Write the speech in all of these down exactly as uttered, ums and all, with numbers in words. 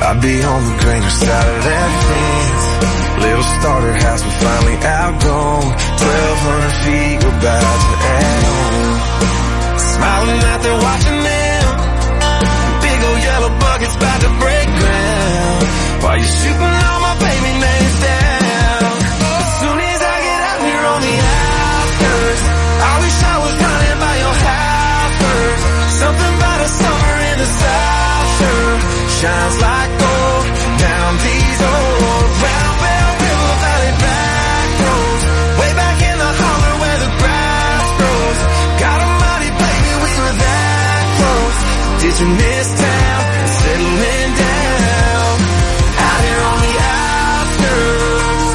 I'd be on the greener side of that fence. Little starter house, we finally outgrown. Twelve hundred feet, we're about to add on. Smiling out there watching them. Big old yellow buckets about to break ground. While you're shooting all my baby names down. As soon as I get out here on the outskirts, I wish I was running by your house first. Something about a summer in the South sure shines like gold down these old round Bell River Valley back roads. Way back in the holler where the grass grows. God almighty, baby, we were that close. Ditching this town and settling down out here on the outskirts.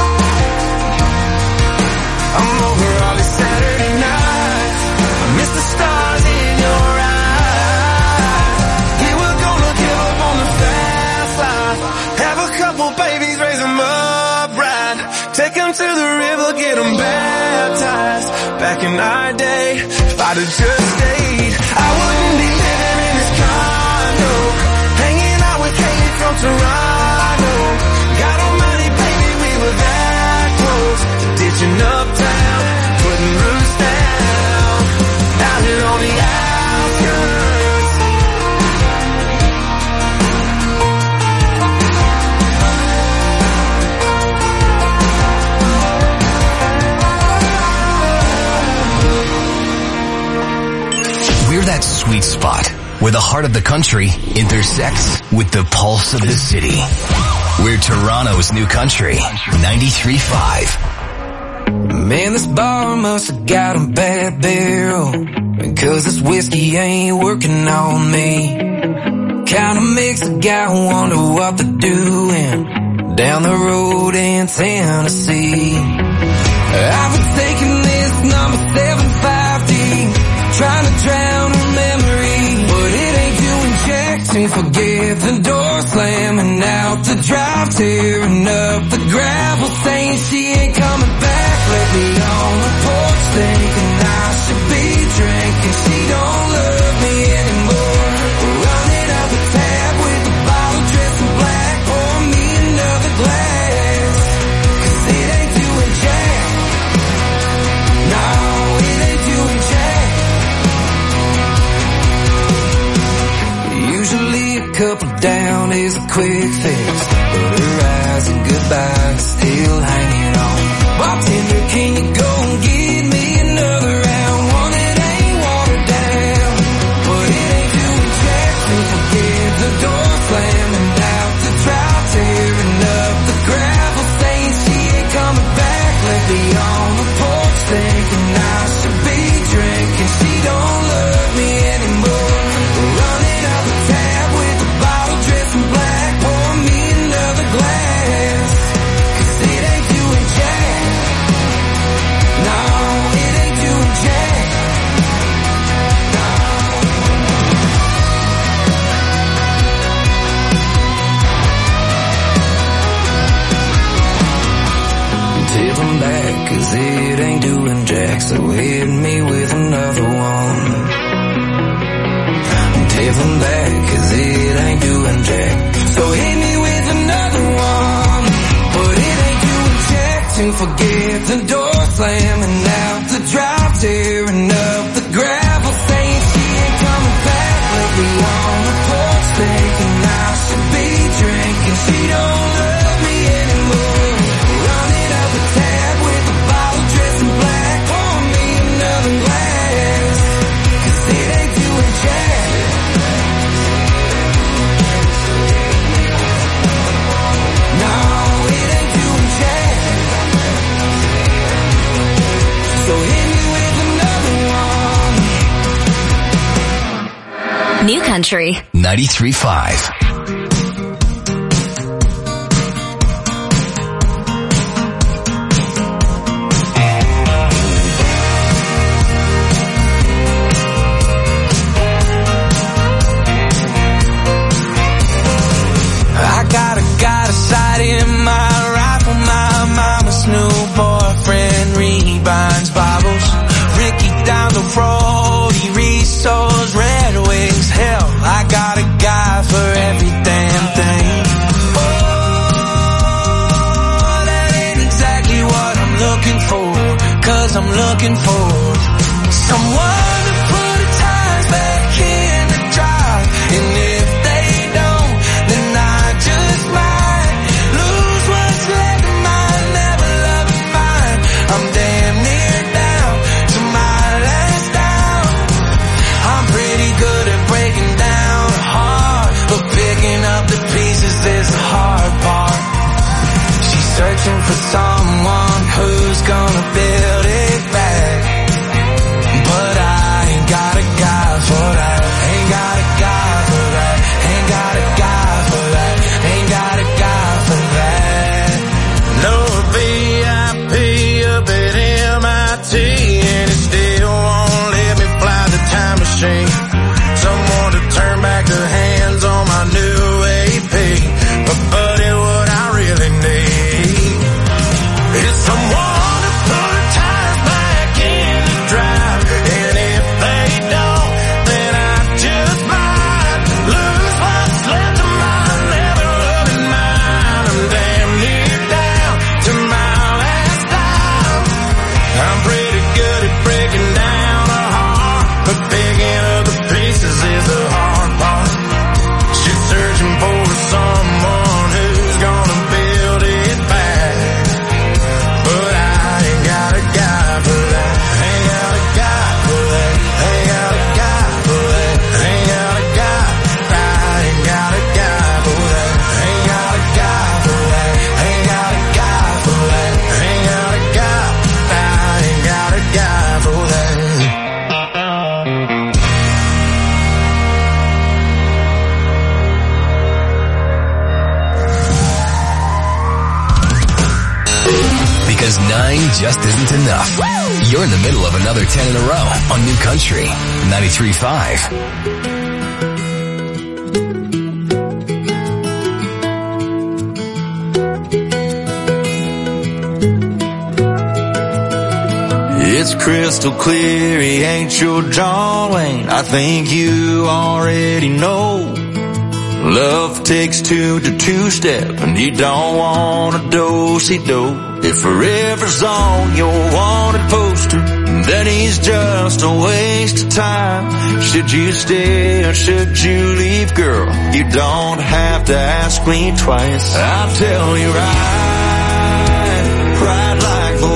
I'm over all these Saturday nights. I miss the stars in your eyes. We were gonna give up on the fast life. Have a couple babies, raise them up right. Take them to the river, get them baptized. Back in our day, if I'd have just stayed, I wouldn't be living in this condo, hanging out with Katie from Toronto. God almighty, baby, we were that close to ditching uptown, putting roots down out here on the outskirts. We're that sweet spot where the heart of the country intersects with the pulse of the city. We're Toronto's new country, ninety-three point five. Man, this bar must have got a bad barrel, because this whiskey ain't working on me. Kinda makes a guy wonder what they're doing down the road in Tennessee. I've been taking this number seven fifty, trying to drown her memory, but it ain't doing jack to forget the door slamming out the drive, tearing up the gravel, saying she ain't coming back. Let me on the porch thinking I should be drinking. She don't love me anymore. Running up a tab with a bottle dressed in black. Pour me another glass, cause it ain't doing jack. No, it ain't doing jack. Usually a couple down is a quick fix, but her eyes and goodbye still hanging on. Bartender, can you go and give me another round? One that ain't watered down, but it ain't doing jack to forget the door slamming out the drive, tearing up the gravel, saying she ain't coming back. Let me on the porch thinking I should be drinking. She don't love me anymore. Running up a tab with a bottle dressed in black. Pour me another glass, cause it ain't doing jack. No, it ain't doing jack. No. Tip them back, cause it ain't doing jack, so hit me with another one. Tip them back, cause it ain't doing jack, so hit me with another one. But it ain't doing jack to forget the door slamming out the drive, tearing up the gravel, saying she ain't coming back. Let me on the porch thinking I should be drinking. She don't love me anymore. Running up a tab with a bottle dressed in black. Pour me another glass, cause it ain't doing jack. No, it ain't doing jack. So hit me with another one. New Country ninety-three point five. I got a, got a sight in my rifle. My mama's new boyfriend rebinds bottles. Ricky down the road, he restores Red Wings. Hell, I got a guy for every damn thing. looking for, cause I'm looking for someone to put the tires back in the drive. And if they don't, then I just might lose what's left of mine, never loving mine. I'm damn near down to my last down. I'm pretty good at breaking down a heart, but picking up the pieces is the hard part. She's searching for someone who's gonna build it back, but I ain't got a guy for that. Ain't got a guy for that. Ain't got a guy for that. Ain't got a guy for that. No V I P up at M I T, and it still won't let me fly the time machine. Someone to turn back the hands on my new A P. But buddy, what I really need is someone to put the tires back in the drive. And if they don't, then I just might lose what's left of mine, never loving mine. I'm damn near down to my last dime. I'm pretty good at breaking down a heart, but picking up the pieces is the hard part. She's searching for someone who's gonna build it back, but I ain't got a guy for that. Ain't got a guy for that. Ain't got a guy for that. Ain't got a guy. I ain't got a guy for that. Ain't got a guy for that. Ain't got a guy for that. Ain't got a guy. I ain't got a guy for that. Because nine just isn't enough. You're in the middle of another ten in a row on New Country ninety-three point five. It's crystal clear he ain't your John Wayne. I think you already know. Love takes two to two-step, and you don't want a do-si-do. If forever's on your wanted poster, then he's just a waste of time. Should you stay or should you leave, girl? You don't have to ask me twice. I'll tell you right, ride like the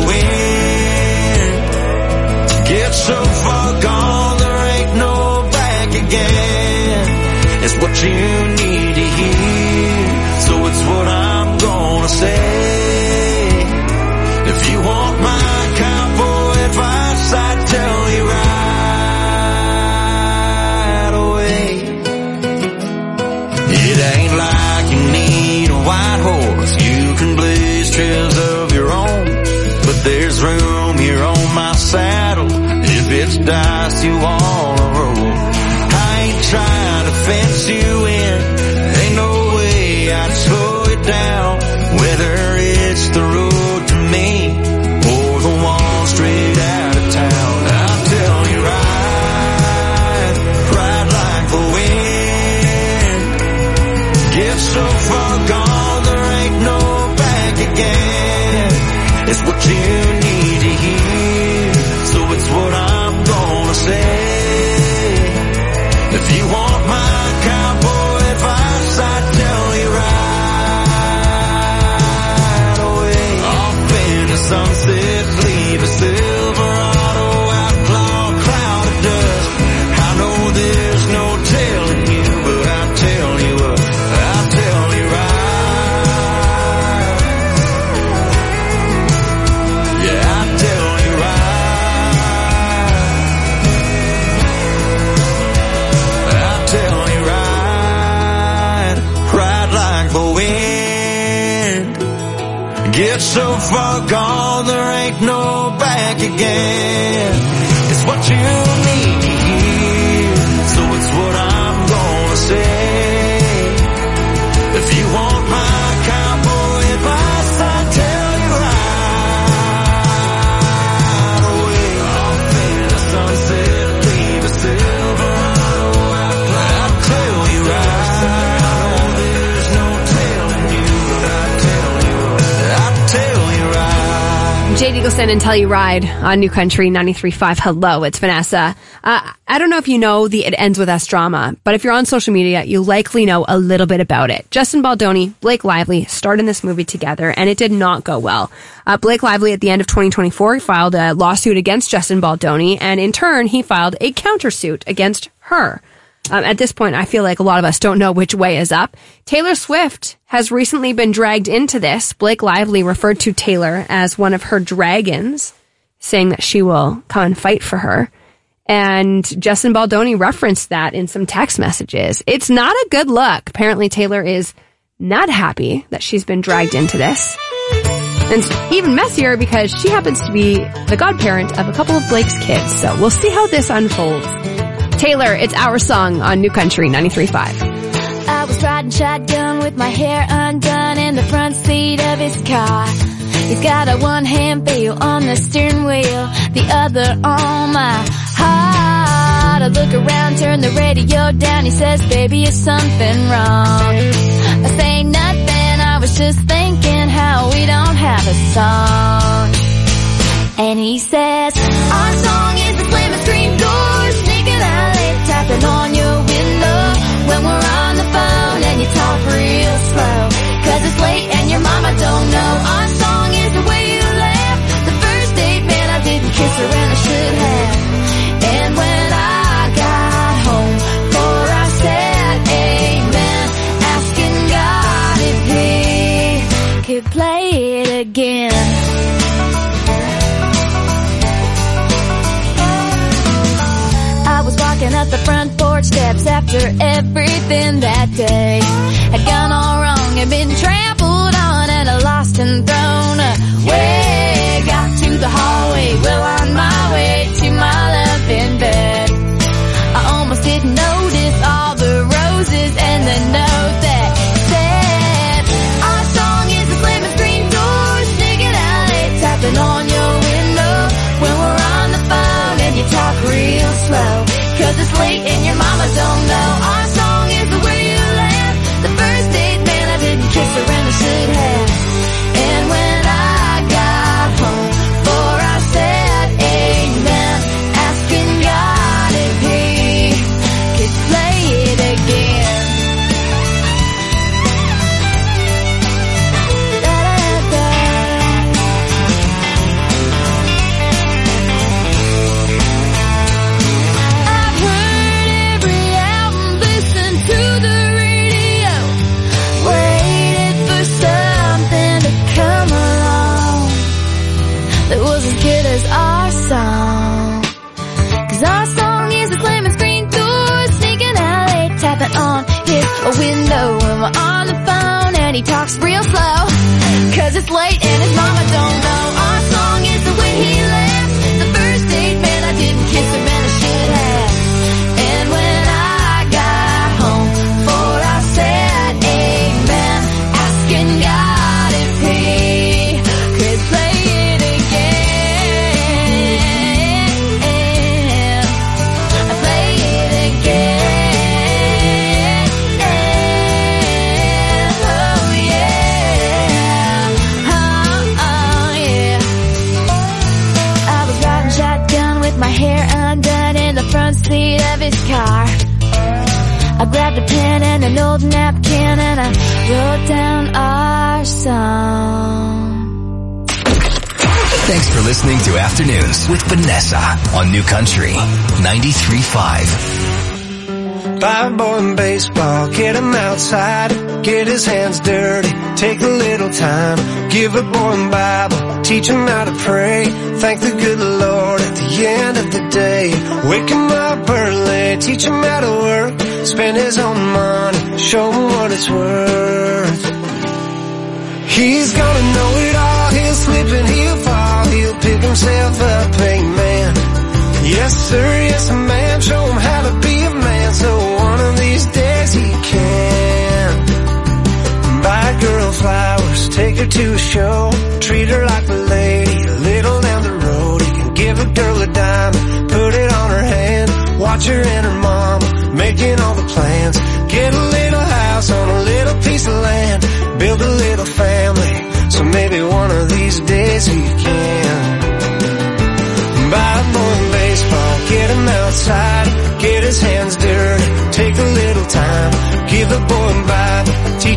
wind. Get so far gone, there ain't no back again. It's what you need to hear, so it's what I'm gonna say. If you want my cowboy advice, I'd tell you right away. It ain't like you need a white horse, you can blaze trails of your own, but there's room here on my saddle if it's dice you wanna roll. I ain't trying to fence you in, ain't no way I'd slow it down, whether it's the road to me or the one straight out of town. I'll tell you right, ride like the wind. Get so far gone, there ain't no back again. It's what you need to hear, so it's what I'm gonna say. If you want my cowboy advice, I'd tell you right away. Off in the sunset, leave a Silverado outlaw cloud of dust. I know there's no telling you, but I'll tell you what, I'll tell you right. Yeah, I'll tell you right. I'll tell you right, ride like the wind. Get so far gone, there ain't no back again. It's what you need to hear, so it's what I'm gonna say. If you want my cowboy advice, I'll tell you right away. Off in the sunset, leave a Silverado outlaw. I'll tell you right. I know there's no telling you, but I'll tell you, I'll tell you right. J Nate Eagleson and Tell You Ride on New Country ninety-three point five. Hello, it's Vanessa. Uh, I don't know if you know the It Ends With Us drama, but if you're on social media, you likely know a little bit about it. Justin Baldoni, Blake Lively starred in this movie together, and it did not go well. Uh, Blake Lively, at the end of twenty twenty-four, filed a lawsuit against Justin Baldoni, and in turn, he filed a countersuit against her. Um, at this point, I feel like a lot of us don't know which way is up. Taylor Swift has recently been dragged into this. Blake Lively referred to Taylor as one of her dragons, saying that she will come and fight for her. And Justin Baldoni referenced that in some text messages. It's not a good look. Apparently, Taylor is not happy that she's been dragged into this. And it's even messier because she happens to be the godparent of a couple of Blake's kids. So we'll see how this unfolds. Taylor, it's Our Song on New Country ninety-three point five. I was riding shotgun with my hair undone in the front seat of his car. He's got a one-hand feel on the steering wheel, the other on my heart. I look around, turn the radio down. He says, baby, is something wrong? I say nothing, I was just thinking how we don't have a song. And he says, our song is the slamming screen doors, sneaking alley, tapping on your window when we're on the phone and you talk real slow, cause it's late and your mama don't know. Our song is the way you laugh, the first date, man, I didn't kiss her and I should have. And when I got home for I said amen, asking God if he could play it again. Up the front porch steps after everything that day had gone all wrong and been trampled on and lost and thrown away. Got to the hallway, well on my way to my love in bed. I almost didn't notice all the roses and the note that said, our song is the slamming screen door, sneaking alley, tapping on your window when we're on the phone and you talk real slow. Cause it's late and your mama don't know. Our song is the way you laugh, the first date, man, I didn't kiss her and I should have. And when I got home for I said amen, asking God if he could play it again. Our song, cause our song is a slamming screen door, sneaking alley, tapping on his window when we're on the phone and he talks real slow, cause it's late and his mama don't know. Our song is the way he laughs, the first date, man, I didn't kiss him and I should have. And when I got home for I said amen, asking God if he could play it again. Front seat of his car. I grabbed a pen and an old napkin and I wrote down our song. Thanks for listening to Afternoons with Vanessa on New Country ninety-three point five. Buy a boy in baseball, get him outside, get his hands dirty, take a little time, give a boy a Bible, teach him how to pray, thank the good Lord at the end of the day, wake him up early, teach him how to work, spend his own money, show him what it's worth. He's gonna know it all, he'll slip and he'll fall, he'll pick himself up, amen. Yes sir, yes man, show him how to be a man, so one of these days he can. Buy a girl flowers, take her to a show, treat her like a lady, a little down the road. He can give a girl a dime, put it on her hand, watch her and her mama, making all the plans. Get a little house on a little piece of land, build a little family, so maybe one of these days he can.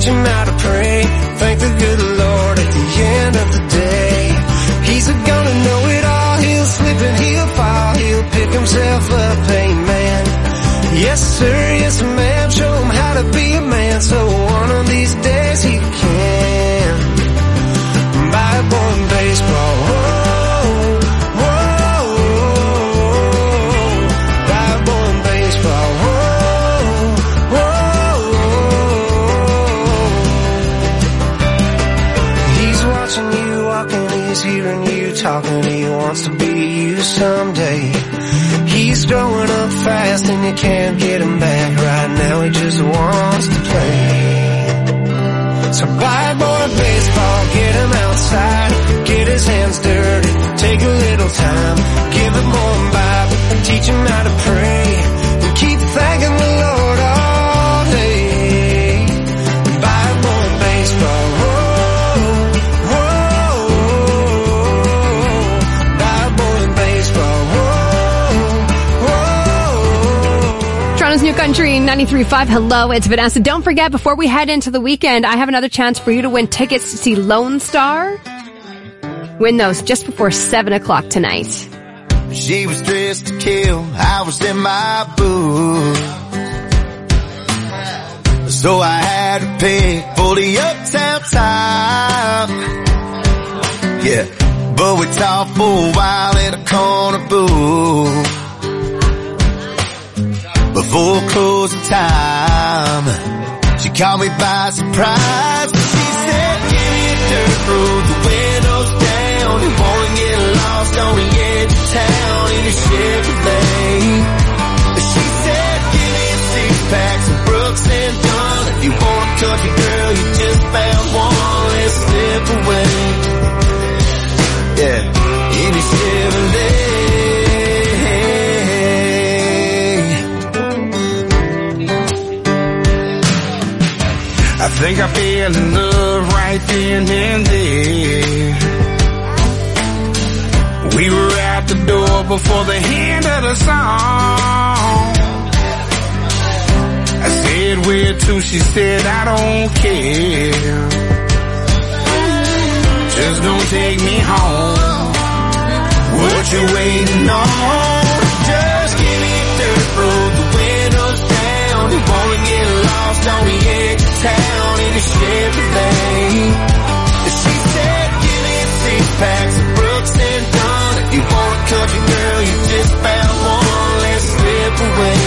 him how to pray. Thank the good Lord at the end of the day. He's gonna know it all. He'll slip and he'll fall. He'll pick himself up, amen. Yes sir, yes ma'am. Show him how to be a man, so one of these days he can buy a born baseball. Whoa, whoa, buy a born baseball. Whoa, whoa. He's watching you walking, he's hearing you talking. He wants to be you someday. He's growing up fast and you can't get him back. Right now he just wants to play. So buy a boy a baseball, get him outside, get his hands dirty, take a little time, give him more Bible, teach him how to pray, and keep thanking the Lord all day. Buy a boy a baseball, whoa, whoa, buy a boy a baseball, whoa. Toronto's New Country, ninety-three point five. Hello, it's Vanessa. Don't forget, before we head into the weekend, I have another chance for you to win tickets to see Lone Star. Win those just before seven o'clock tonight. She was dressed to kill, I was in my booth. So I had to pick for the uptown top. Yeah, but we talked for a while in a corner booth. Before closing time, she caught me by surprise. She said, give me a dirt road, the windows down. You wanna get lost on the edge of town in your Chevrolet. She said, give me a six-pack, some Brooks and Dunn. If you want a country girl, you just found one, let's slip away. Yeah, in your Chevrolet. I think I fell in love right then and there. We were out the door before the end of the song. I said where to, she said I don't care. Just don't take me home. What you waiting on? Just give me a dirt road, the windows down. You wanna get lost on the edge of town in a Chevrolet. She said, give me a six-pack, some Brooks and Dunn. If you want a country girl, you just found one, let's slip away.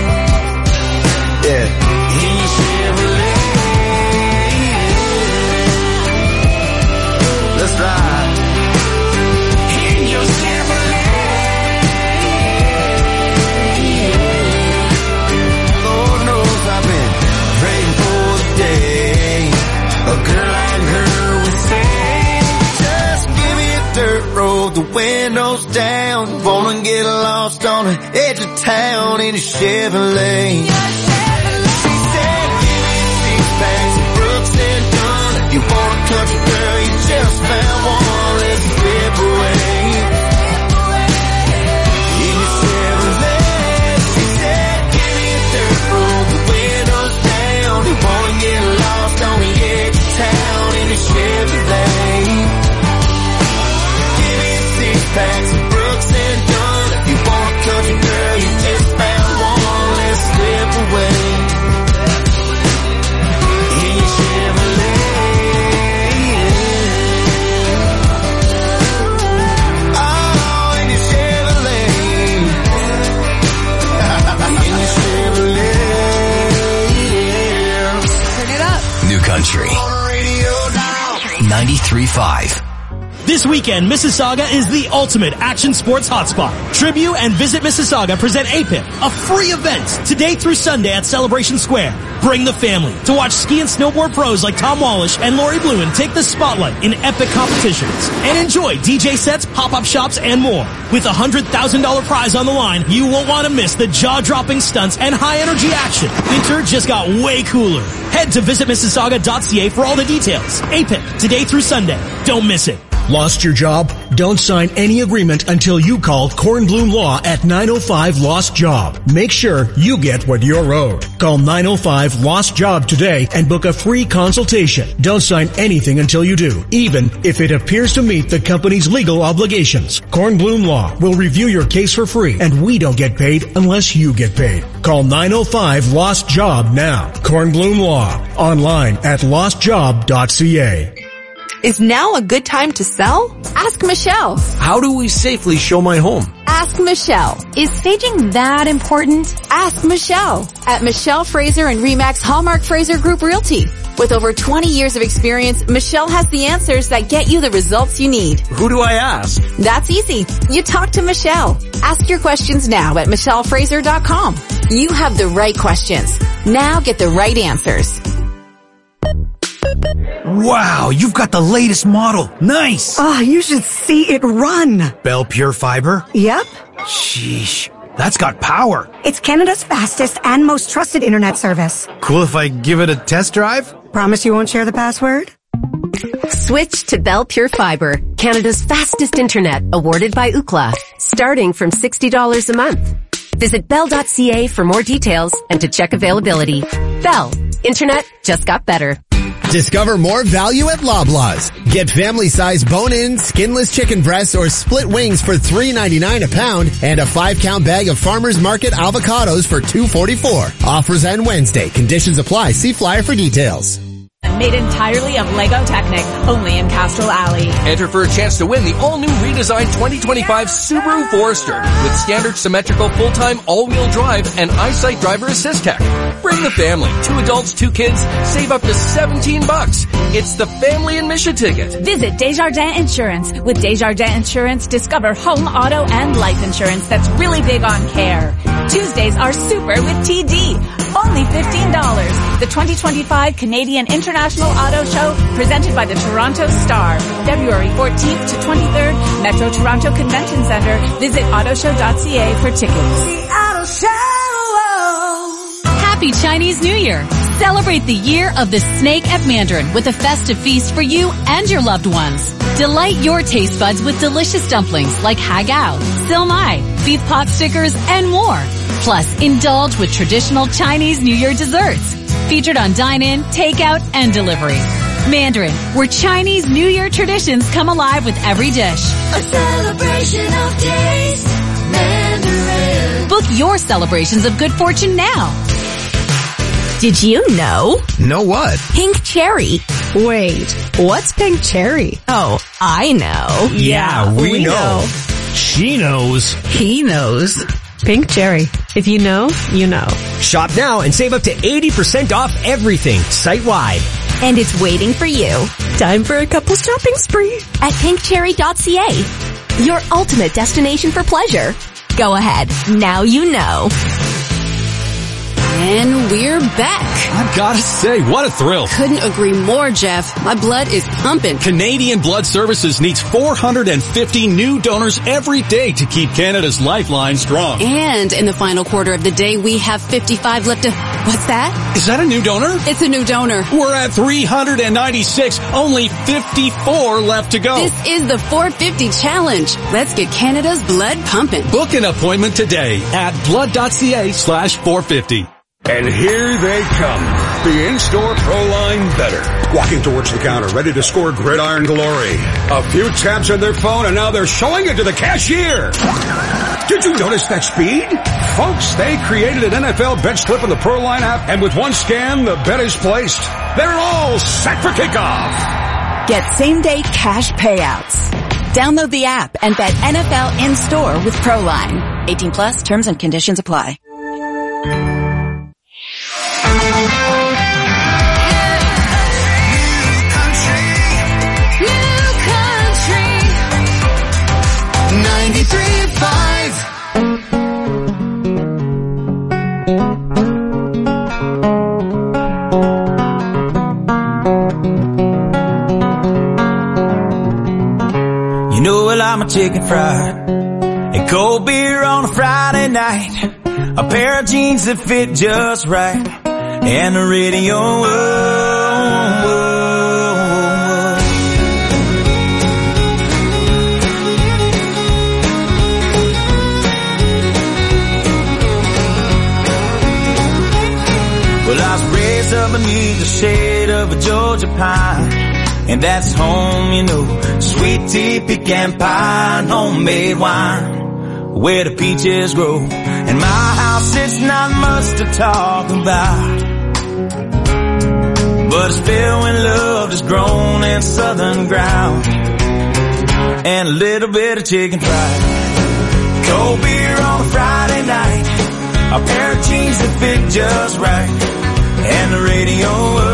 Yeah, in your Chevrolet. Let's ride. In your Chevrolet. Lord knows I've been praying for the day a girl like her would say, just give me a dirt road, the windows down. Wanna get lost on the edge of town in a Chevrolet. She said, give me a six-pack, some Brooks and Dunn. If you want a country girl, you just found one, let's slip away. In your Chevrolet. She said, give me a dirt road, the windows down. You wanna get lost on the edge of town in a Chevrolet. Give me a six-pack, some Brooks and Dunn. If you want a country girl, you just found one, let's slip away. In your Chevrolet. Oh, in your Chevrolet. In your Chevrolet. Turn it up. New Country, ninety-three point five. This weekend, Mississauga is the ultimate action sports hotspot. Tribute and Visit Mississauga present A P I P, a free event, today through Sunday at Celebration Square. Bring the family to watch ski and snowboard pros like Tom Wallish and Lori Bluin take the spotlight in epic competitions. And enjoy D J sets, pop-up shops, and more. With a one hundred thousand dollars prize on the line, you won't want to miss the jaw-dropping stunts and high-energy action. Winter just got way cooler. Head to visit mississauga dot c a for all the details. A P I P, today through Sunday. Don't miss it. Lost your job? Don't sign any agreement until you call Kornblum Law at nine oh five Lost Job. Make sure you get what you're owed. Call nine oh five Lost Job today and book a free consultation. Don't sign anything until you do, even if it appears to meet the company's legal obligations. Kornblum Law will review your case for free, and we don't get paid unless you get paid. Call nine oh five Lost Job now. Kornblum Law. Online at lost job dot c a. Is now a good time to sell? Ask Michelle. How do we safely show my home? Ask Michelle. Is staging that important? Ask Michelle at Michelle Fraser and Remax Hallmark Fraser Group Realty. With over twenty years of experience, Michelle has the answers that get you the results you need. Who do I ask? That's easy. You talk to Michelle. Ask your questions now at michelle fraser dot com. You have the right questions. Now get the right answers. Wow, you've got the latest model. Nice. Oh, you should see it run. Bell Pure Fiber? Yep. Sheesh, that's got power. It's Canada's fastest and most trusted internet service. Cool if I give it a test drive? Promise you won't share the password? Switch to Bell Pure Fiber, Canada's fastest internet, awarded by Ookla, starting from sixty dollars a month. Visit bell dot c a for more details and to check availability. Bell, internet just got better. Discover more value at Loblaws. Get family-size bone-in, skinless chicken breasts or split wings for three ninety-nine a pound and a five-count bag of Farmers Market avocados for two forty-four. Offers end Wednesday. Conditions apply. See flyer for details. Made entirely of Lego Technic, only in Castrol Alley. Enter for a chance to win the all-new redesigned twenty twenty-five Subaru Forester with standard symmetrical full-time all-wheel drive and EyeSight driver assist tech. Bring the family, two adults, two kids, save up to seventeen bucks. It's the family admission ticket. Visit Desjardins Insurance. With Desjardins Insurance, discover home, auto, and life insurance that's really big on care. Tuesdays are super with T D. Only fifteen dollars. The twenty twenty-five Canadian International Auto Show, presented by the Toronto Star. February fourteenth to twenty-third, Metro Toronto Convention Center. Visit auto show dot c a for tickets. The Auto Show. Happy Chinese New Year. Celebrate the year of the snake at Mandarin with a festive feast for you and your loved ones. Delight your taste buds with delicious dumplings like hagao, silmai, beef pot stickers, and more. Plus, indulge with traditional Chinese New Year desserts. Featured on dine-in, takeout, and delivery. Mandarin, where Chinese New Year traditions come alive with every dish. A celebration of taste. Mandarin. Book your celebrations of good fortune now. Did you know? Know what? Pink cherry. Wait, what's pink cherry? Oh, I know. Yeah, we, we know. know. She knows. He knows. Pink cherry. If you know, you know. Shop now and save up to eighty percent off everything site-wide. And it's waiting for you. Time for a couple's shopping spree at pink cherry dot c a. Your ultimate destination for pleasure. Go ahead. Now you know. And we're back. I've got to say, what a thrill. Couldn't agree more, Jeff. My blood is pumping. Canadian Blood Services needs four hundred fifty new donors every day to keep Canada's lifeline strong. And in the final quarter of the day, we have fifty-five left to... What's that? Is that a new donor? It's a new donor. We're at three hundred ninety-six. Only fifty-four left to go. This is the four fifty challenge. Let's get Canada's blood pumping. Book an appointment today at blood dot c a slash four fifty. And here they come, the in-store Proline Better. Walking towards the counter, ready to score gridiron glory. A few taps on their phone, and now they're showing it to the cashier. Did you notice that speed? Folks, they created an N F L bet slip in the Proline app, and with one scan, the bet is placed. They're all set for kickoff. Get same-day cash payouts. Download the app and bet N F L in-store with Proline. eighteen plus, terms and conditions apply. ninety-three point five. You know I like my chicken fried and cold beer on a Friday night, a pair of jeans that fit just right, and the radio. Whoa, whoa, whoa. Georgia pine, and that's home, you know. Sweet tea, pecan pie, and homemade wine, where the peaches grow. And my house, it's not much to talk about, but it's filled with love that's grown in southern ground, and a little bit of chicken fried. Cold beer on a Friday night, a pair of jeans that fit just right, and the radio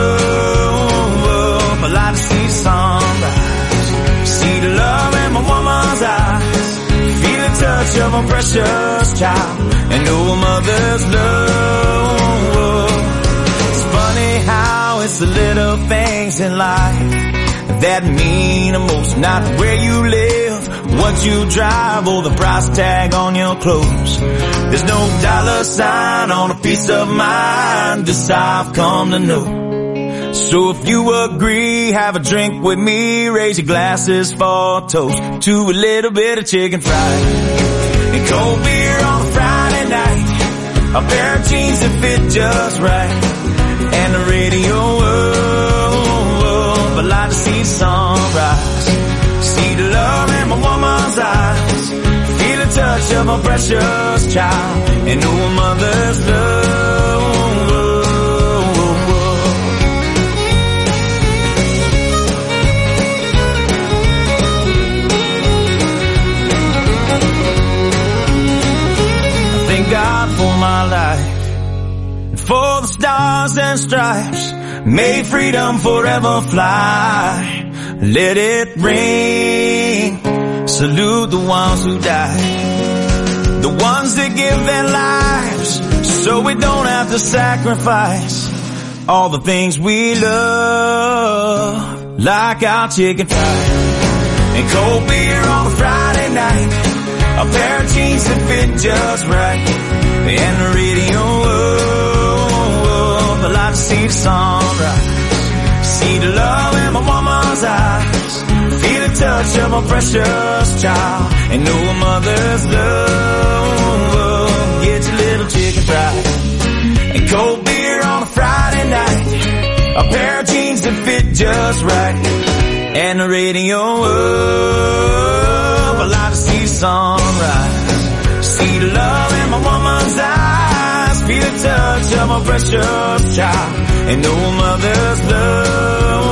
up, I like to see the sunrise, see the love in my woman's eyes, feel the touch of a precious child, and know a mother's love. It's funny how it's the little things in life that mean the most, not where you live, what you drive, or the price tag on your clothes. There's no dollar sign on a piece of mind, this I've come to know. So if you agree, have a drink with me, raise your glasses for a toast to a little bit of chicken fried and cold beer on a Friday night, a pair of jeans that fit just right, and the radio up, I like to see the sunrise, see the love in my woman's eyes, feel the touch of a precious child, and know a mother's love. I thank God for my life, for the stars and stripes, may freedom forever fly. Let it ring. Salute the ones who died, the ones that give their lives so we don't have to sacrifice all the things we love, like our chicken fried and cold beer on a Friday night, a pair of jeans that fit just right, and the radio up, I like to see the sunrise, see the love in my woman's eyes, feel the touch of a precious child, and know a mother's love. Get your little chicken fried and cold beer on a Friday night, a pair of jeans that fit just right, and the radio up, I like to see the sunrise, see the love in my woman's eyes, feel the touch of a precious child, and know a mother's love.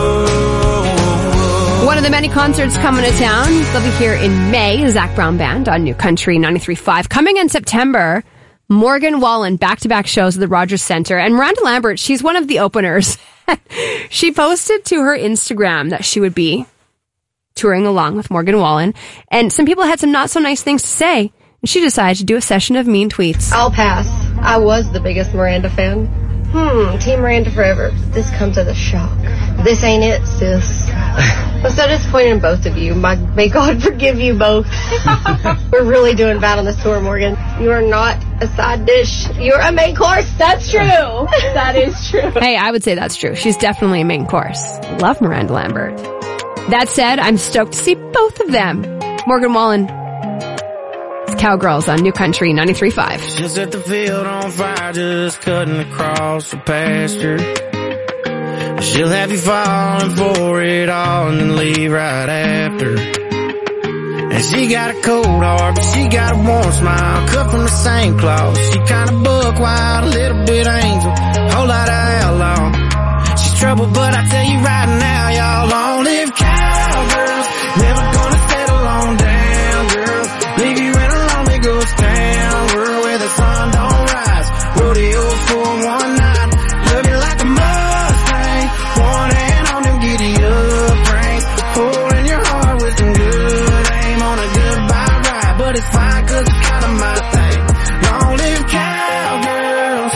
One of the many concerts coming to town. They'll be here in May, Zach Brown Band on New Country ninety-three point five. Coming in September, Morgan Wallen, back-to-back shows at the Rogers Centre. And Miranda Lambert, she's one of the openers. She posted to her Instagram that she would be touring along with Morgan Wallen. And some people had some not-so-nice things to say. And she decided to do a session of mean tweets. I'll pass. I was the biggest Miranda fan. Hmm, Team Miranda forever. This comes as a shock. This ain't it, sis. I'm so disappointed in both of you. My, may God forgive you both. We're really doing bad on this tour, Morgan. You are not a side dish. You're a main course. That's true. That is true. Hey, I would say that's true. She's definitely a main course. Love Miranda Lambert. That said, I'm stoked to see both of them. Morgan Wallen. Cowgirls on New Country ninety-three point five. She'll set the field on fire, just cutting across the pasture. She'll have you falling for it all and then leave right after. And she got a cold heart, but she got a warm smile, cut from the same cloth. She kinda buck wild, a little bit angel, whole lot of outlaw. She's trouble, but I tell you right now, y'all long live cowgirls. Never gonna settle on down, girl. Leave you in a lonely ghost town, world where the sun don't rise. Rodeo for one night, love you like a Mustang. One hand on them giddy up reins, holding your heart with some good aim on a goodbye ride. But it's fine, cause it's kinda my thing. Long live cowgirls.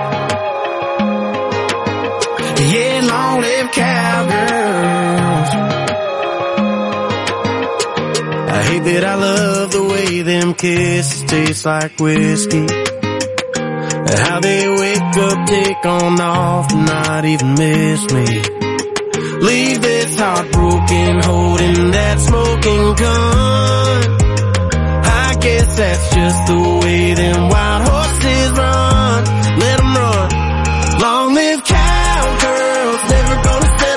Yeah, long live cowgirls. I hate that I love the way them kisses taste like whiskey. How they wake up, take on off, and not even miss me. Leave this heartbroken, holding that smoking gun. I guess that's just the way them wild horses run. Let them run. Long live cowgirls, never gonna settle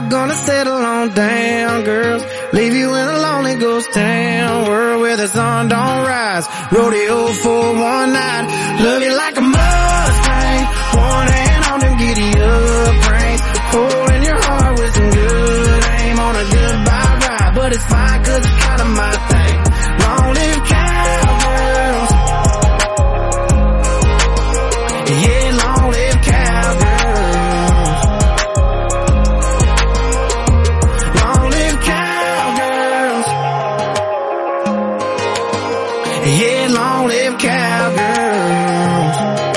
never gonna settle on down, girls. Leave you in a lonely ghost town, world where the sun don't rise. Rodeo for one night, love you like a Mustang. One hand on them giddy up reins, holding your heart with some good aim on a goodbye ride. But it's fine 'cause it's kinda my thing. Long live cowgirls. Yeah, long live cowgirls. Long live cowgirls. Yeah, long live cowgirls.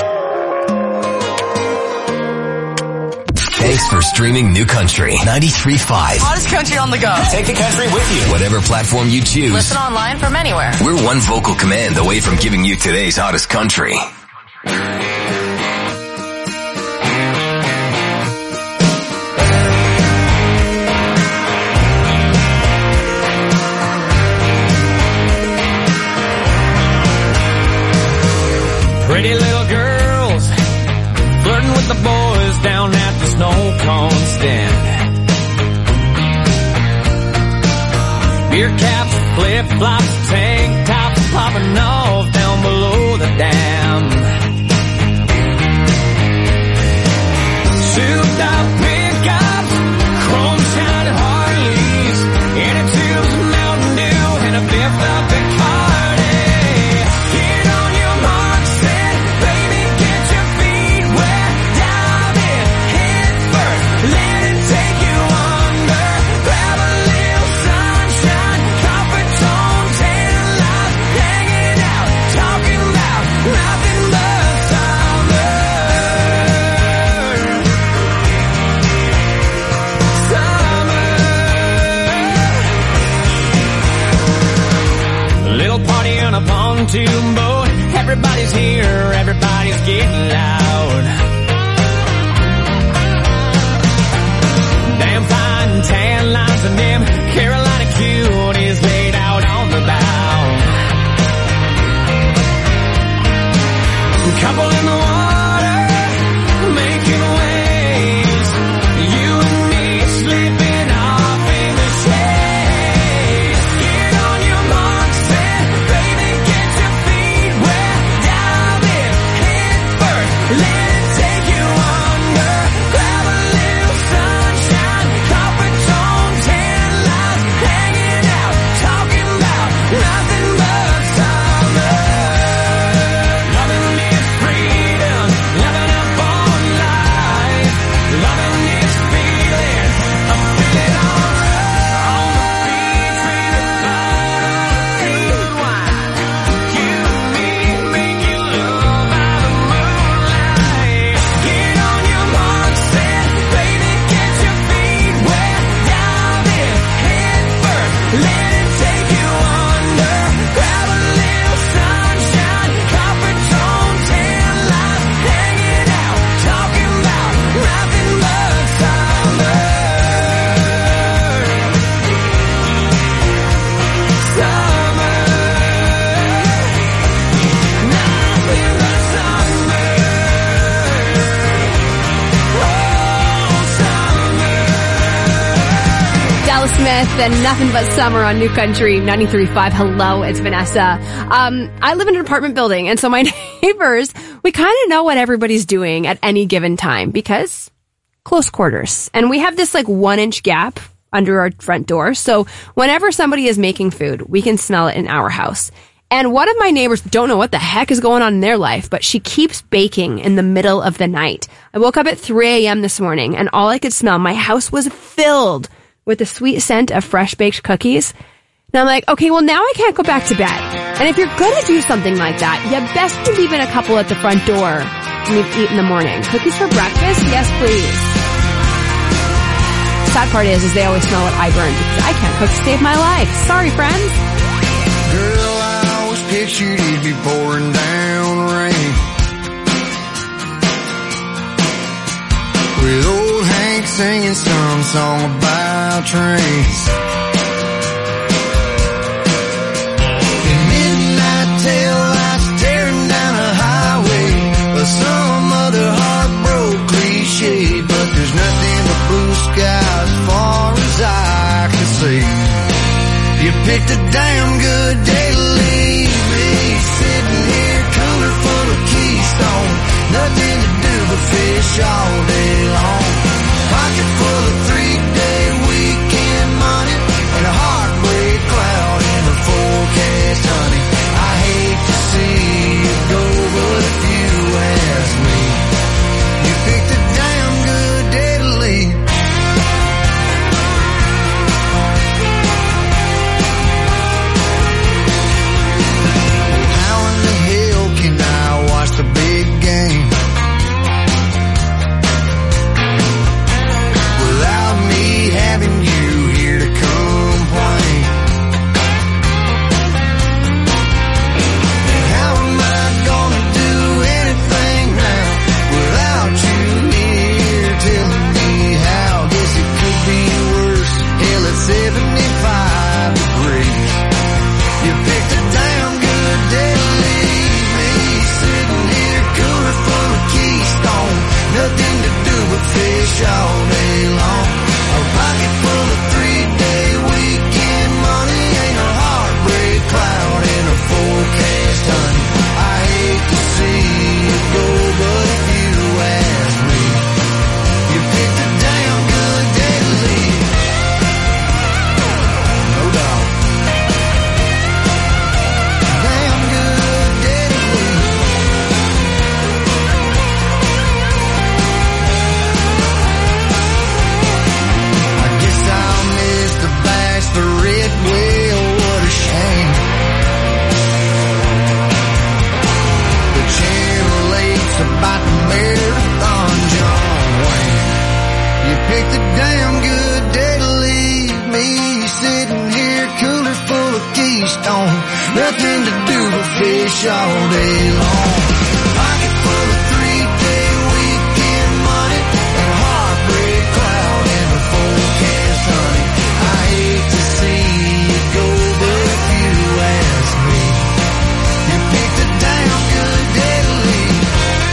Thanks for streaming New Country ninety-three point five. Hottest country on the go. Take the country with you. Whatever platform you choose. Listen online from anywhere. We're one vocal command away from giving you today's hottest country. Pretty little girls flirting with the boys down at the snow cone stand. Beer caps, flip-flops, tank tops popping off down below the dam. Souped-up pickups, chrome shining Harleys, and a tubes of Mountain Dew and a fifth of Bacardi. Get on your mark, set, baby, get your feet wet, dive in, head first, let it take you under, grab a little sunshine, comfort zone, tan lines, hanging out, talking about nothing but summer. Summer. Little party on a pontoon boat, everybody's here, everybody's getting loud. Damn fine tan lines and them Carolina cuties laid out on the bow. Couple in the water, making waves. You and me slipping off in the shade. Get on your mark, set, baby, get your feet wet, dive in, head first, let it take you under, grab a little sunshine, comfort zone, tan lines, hanging out, talking about nothing but summer. Loving is freedom, loving up on life, loving is feeling, I'm feeling alright. On the beach, read the thought of good wine. You and me making love by the moonlight. Get on your mark, set, baby, get your feet wet, dive in, head first, let it take you under, grab a little sunshine, comfort zone, tan lines, hanging out, talking about nothing but summer. Summer. Nothing but summer. Oh, summer. Dallas Smith and Nothing But Summer on New Country ninety-three point five. Hello, it's Vanessa. Um, I live in an apartment building, and so my neighbors, we kind of know what everybody's doing at any given time because close quarters. And we have this like one inch gap under our front door. So whenever somebody is making food, we can smell it in our house. And one of my neighbors, don't know what the heck is going on in their life, but she keeps baking in the middle of the night. I woke up at three a.m. this morning and all I could smell, my house was filled with the sweet scent of fresh baked cookies. And I'm like, okay, well now I can't go back to bed. And if you're gonna do something like that, you best be leaving a couple at the front door when you eat in the morning. Cookies for breakfast? Yes, please. Sad part is, is they always smell what I burn because I can't cook to save my life. Sorry, friends. Girl, I always pictured you'd be pouring down rain with old Hank singing some song about trains. In midnight tail lights tearing down a highway, or some other heartbroken cliche, but there's nothing but blue skies falling nothing to do but fish all day long. Pocket full of three-day weekend money and a heartbreak cloud in the forecast, honey. I hate to see you go, but if you ask me, you picked a damn good day to leave.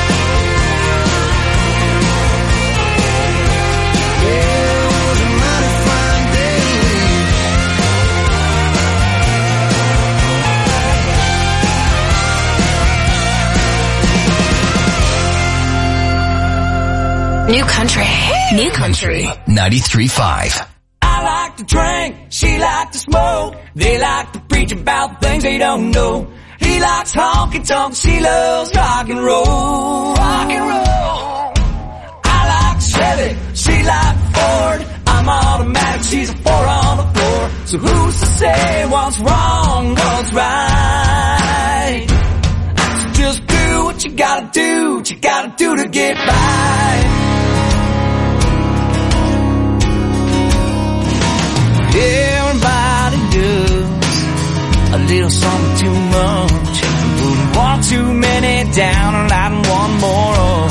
Yeah, it was a mighty fine day to leave. New country. New country. ninety-three point five. I like to drink, she like to smoke. They like to preach about things they don't know. He likes honky tonk, she loves rock and roll. Rock and roll. I like Chevy, she like Ford. I'm automatic, she's a four on the floor. So who's to say what's wrong, what's right? So just do what you gotta do, what you gotta do to get by. Everybody does a little something too much. Wouldn't want too many down and lighting one more up.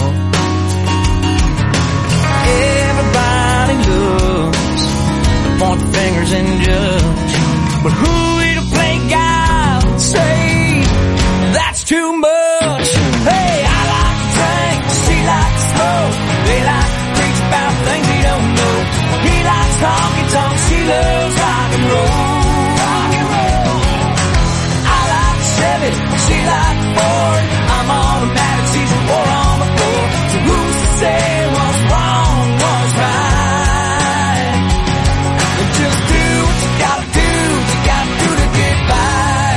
Everybody loves to point the fingers and judge, but who are we to play God and say that's too much? Hey, I like to drink, she likes to smoke. They like to preach about things they don't know. He likes honky tonk, she loves rock and roll. Rock and roll. I like Chevy, she likes Ford. I'm automatic, she's a four on the floor. So who's to say what's wrong, what's right? And just do what you gotta do, what you gotta do to get by.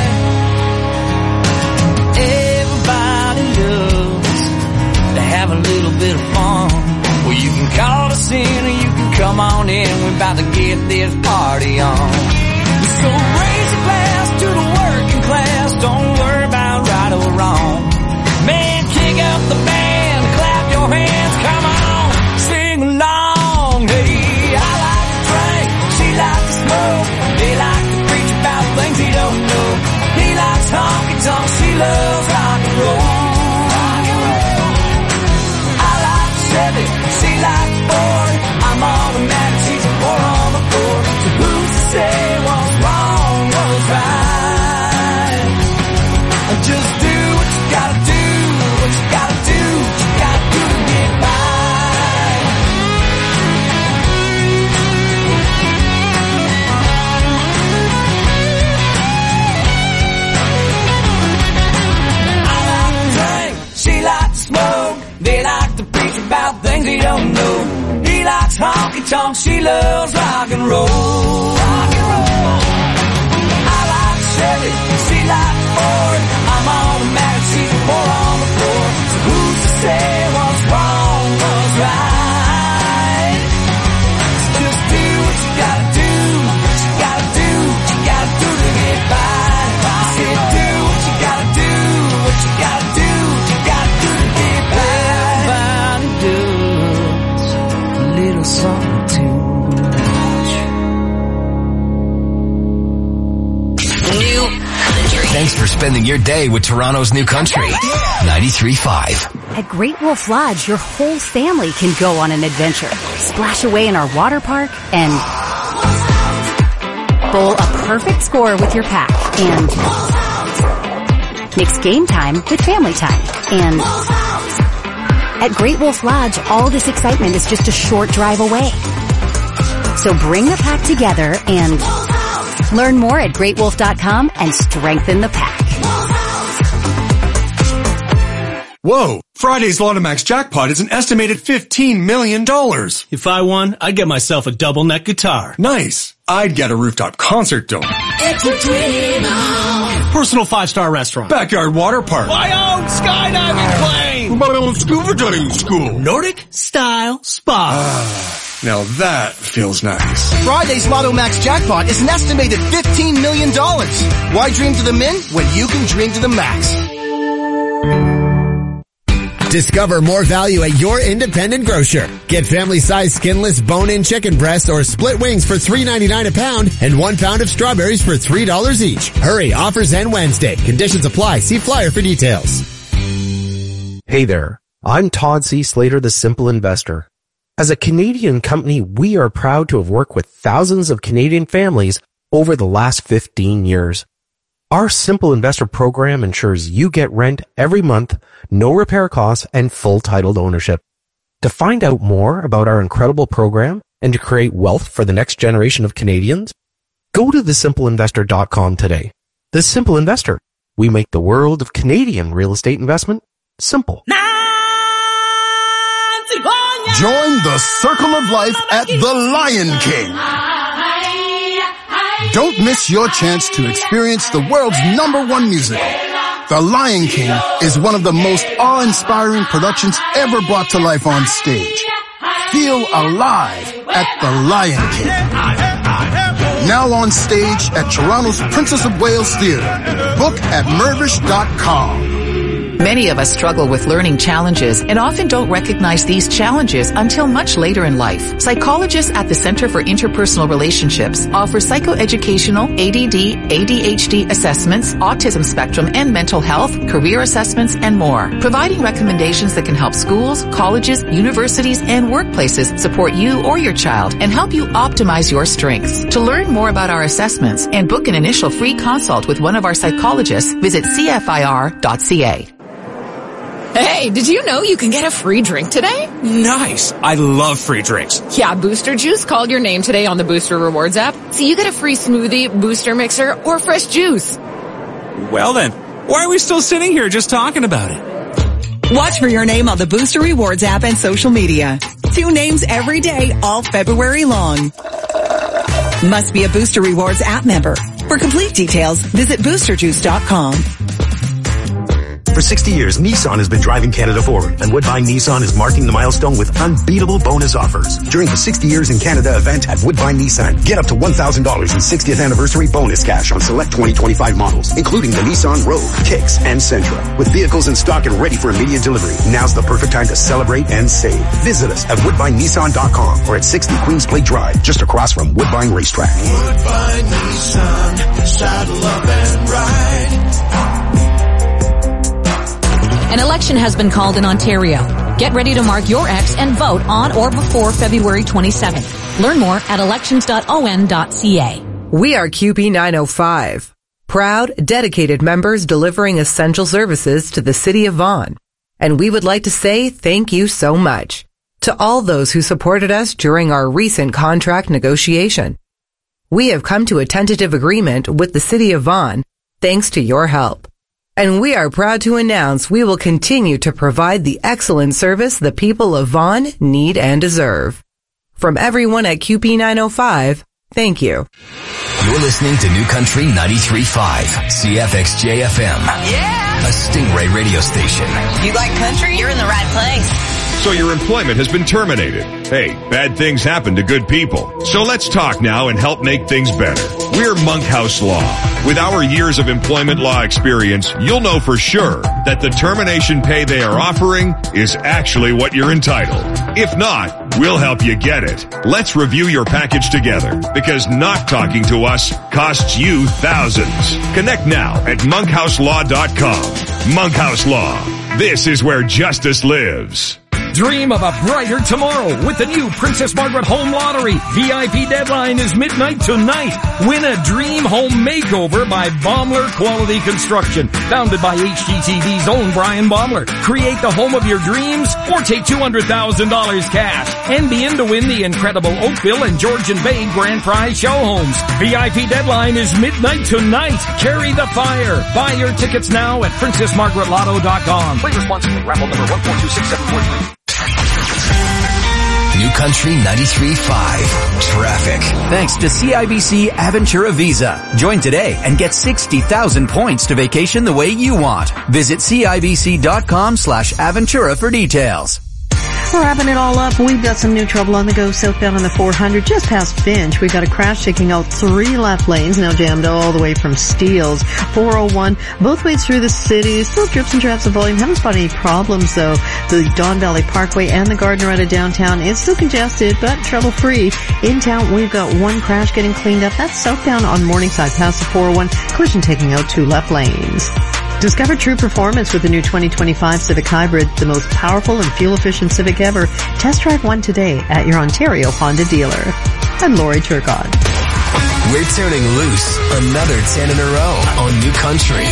Everybody loves to have a little bit of fun. Well, you can call us in or you can come on in. We're about to get this party on. So raise a glass to the working class. Don't worry about right or wrong. Man, kick up the band, clap your hands, come on, sing along. Hey, I like to drink, she likes to smoke. They like to preach about things he don't know. He likes honky tonk, she loves rock and roll. Rock and roll. I like Chevy, she likes Ford. I'm automatic, she's a four on the floor. So who's to say what's wrong, what's right? Just do what you gotta do, what you gotta do, what you gotta do to get by. I like to drink, she likes to smoke. They like to preach about things they don't know. He likes honky tonk, she loves rock and roll. Rock and roll. I like Chevy, she likes Ford. I'm automatic, she's a four on the floor. So who's to say what's wrong, what's right? So just do what you gotta do, what you gotta do, what you gotta do to get by. I said do what you gotta do, what you gotta do, what you gotta do to get by. Everybody does a little something too much. New country. Thanks for spending your day with Toronto's New Country. ninety-three point five. At Great Wolf Lodge, your whole family can go on an adventure. Splash away in our water park and bowl a perfect score with your pack and mix game time with family time. And at Great Wolf Lodge, all this excitement is just a short drive away. So bring the pack together and learn more at great wolf dot com and strengthen the pack. Whoa! Friday's Lotomax jackpot is an estimated fifteen million dollars. If I won, I'd get myself a double neck guitar. Nice. I'd get a rooftop concert dome. It's a dream on. Personal five-star restaurant. Backyard water park. My own skydiving plane. My own scuba diving school. Nordic style spa. Ah, now that feels nice. Friday's Lotomax jackpot is an estimated fifteen million dollars. Why dream to the min when you can dream to the max? Discover more value at your independent grocer. Get family-sized skinless bone-in chicken breasts or split wings for three ninety-nine a pound and one pound of strawberries for three dollars each. Hurry, offers end Wednesday. Conditions apply. See flyer for details. Hey there. I'm Todd C. Slater, the Simple Investor. As a Canadian company, we are proud to have worked with thousands of Canadian families over the last fifteen years. Our Simple Investor program ensures you get rent every month, no repair costs, and full titled ownership. To find out more about our incredible program and to create wealth for the next generation of Canadians, go to the simple investor dot com today. The Simple Investor. We make the world of Canadian real estate investment simple. Join the circle of life at the Lion King. Don't miss your chance to experience the world's number one musical. The Lion King is one of the most awe-inspiring productions ever brought to life on stage. Feel alive at the Lion King. Now on stage at Toronto's Princess of Wales Theatre. Book at mervish dot com. Many of us struggle with learning challenges and often don't recognize these challenges until much later in life. Psychologists at the Center for Interpersonal Relationships offer psychoeducational A D D, A D H D assessments, autism spectrum and mental health, career assessments, and more, providing recommendations that can help schools, colleges, universities, and workplaces support you or your child and help you optimize your strengths. To learn more about our assessments and book an initial free consult with one of our psychologists, visit C F I R dot C A. Hey, did you know you can get a free drink today? Nice. I love free drinks. Yeah, Booster Juice called your name today on the Booster Rewards app, so you get a free smoothie, booster mixer, or fresh juice. Well then, why are we still sitting here just talking about it? Watch for your name on the Booster Rewards app and social media. Two names every day, all February long. Must be a Booster Rewards app member. For complete details, visit booster juice dot com. For sixty years, Nissan has been driving Canada forward, and Woodbine Nissan is marking the milestone with unbeatable bonus offers. During the sixty years in Canada event at Woodbine Nissan, get up to one thousand dollars in sixtieth anniversary bonus cash on select twenty twenty-five models, including the Nissan Rogue, Kicks, and Sentra. With vehicles in stock and ready for immediate delivery, now's the perfect time to celebrate and save. Visit us at woodbine nissan dot com or at sixty Queens Plate Drive, just across from Woodbine Racetrack. Woodbine Nissan, saddle up and ride. An election has been called in Ontario. Get ready to mark your X and vote on or before February twenty-seventh. Learn more at elections dot o n dot c a. We are Q P nine oh five. Proud, dedicated members delivering essential services to the city of Vaughan. And we would like to say thank you so much to all those who supported us during our recent contract negotiation. We have come to a tentative agreement with the city of Vaughan thanks to your help. And we are proud to announce we will continue to provide the excellent service the people of Vaughan need and deserve. From everyone at Q P nine oh five, thank you. You're listening to New Country ninety-three point five, C F X J F M. Yeah! A Stingray radio station. You like country? You're in the right place. So your employment has been terminated. Hey, bad things happen to good people. So let's talk now and help make things better. We're Monkhouse Law. With our years of employment law experience, you'll know for sure that the termination pay they are offering is actually what you're entitled. If not, we'll help you get it. Let's review your package together, because not talking to us costs you thousands. Connect now at monkhouse law dot com. Monkhouse Law. This is where justice lives. Dream of a brighter tomorrow with the new Princess Margaret Home Lottery. V I P deadline is midnight tonight. Win a dream home makeover by Baumler Quality Construction. Founded by H G T V's own Brian Baumler. Create the home of your dreams or take two hundred thousand dollars cash. And be in to win the incredible Oakville and Georgian Bay Grand Prize show homes. V I P deadline is midnight tonight. Carry the fire. Buy your tickets now at princess margaret lotto dot com. Play responsibly. Raffle number one four two six seven four three. New Country ninety-three point five. Traffic. Thanks to C I B C Aventura Visa. Join today and get sixty thousand points to vacation the way you want. Visit C I B C dot com slash Aventura for details. We're wrapping it all up. We've got some new trouble on the go southbound on the four hundred just past Finch. We've got a crash taking out three left lanes, now jammed all the way from Steeles. four oh one, both ways through the city. Still drips and drabs of volume. Haven't spotted any problems though. The Don Valley Parkway and the Gardner out of downtown is still congested, but trouble free. In town, we've got one crash getting cleaned up. That's southbound on Morningside past the four oh one. Collision taking out two left lanes. Discover true performance with the new twenty twenty-five Civic Hybrid, the most powerful and fuel-efficient Civic ever. Test drive one today at your Ontario Honda dealer. I'm Lori Turcott. We're turning loose another ten in a row on New Country.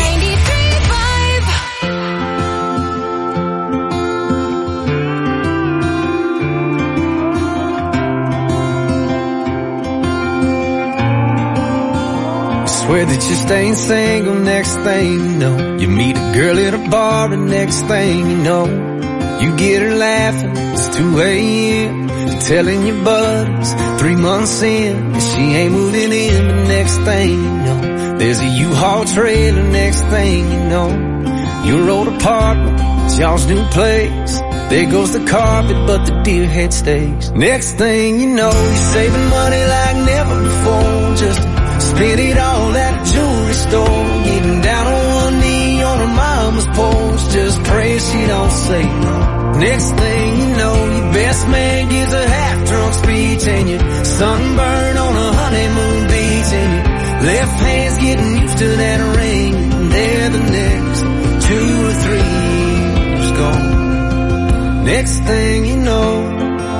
Swear that you're staying single, next thing you know, you meet a girl at a bar, and next thing you know, you get her laughing, it's two a.m., telling your buddies, three months in, that she ain't moving in, but next thing you know, there's a U-Haul trailer, next thing you know, your old apartment, it's y'all's new place, there goes the carpet, but the deer head stays. Next thing you know, you're saving money like never before, just spend it all at a jewelry store, getting down on one knee on her mama's porch, just pray she don't say no. Next thing you know, your best man gives a half-drunk speech, and you're sunburned on a honeymoon beach, and your left hand's getting used to that ring, and there the next two or three years go. Next thing you know,